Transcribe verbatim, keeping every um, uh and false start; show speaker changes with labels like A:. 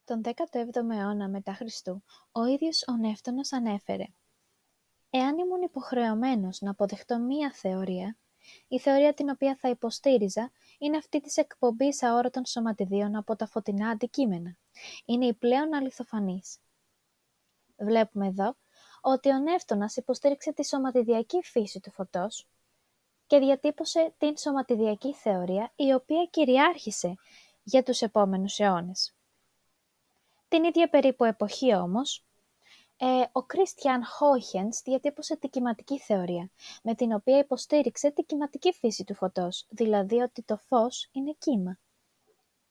A: Τον δέκατο έβδομο αιώνα μετά Χριστού, ο ίδιος ο Νεύτωνας ανέφερε «Εάν ήμουν υποχρεωμένος να αποδεχτώ μία θεωρία, η θεωρία την οποία θα υποστήριζα είναι αυτή της εκπομπής αόρατων σωματιδίων από τα φωτεινά αντικείμενα. Είναι η πλέον αληθοφανής». Βλέπουμε εδώ ότι ο Νεύτωνας υποστήριξε τη σωματιδιακή φύση του φωτός και διατύπωσε την σωματιδιακή θεωρία, η οποία κυριάρχησε για τους επόμενους αιώνες. Την ίδια περίπου εποχή όμως, ε, ο Κρίστιαν Χόιχενς διατύπωσε την κυματική θεωρία, με την οποία υποστήριξε την κυματική φύση του φωτός, δηλαδή ότι το φως είναι κύμα.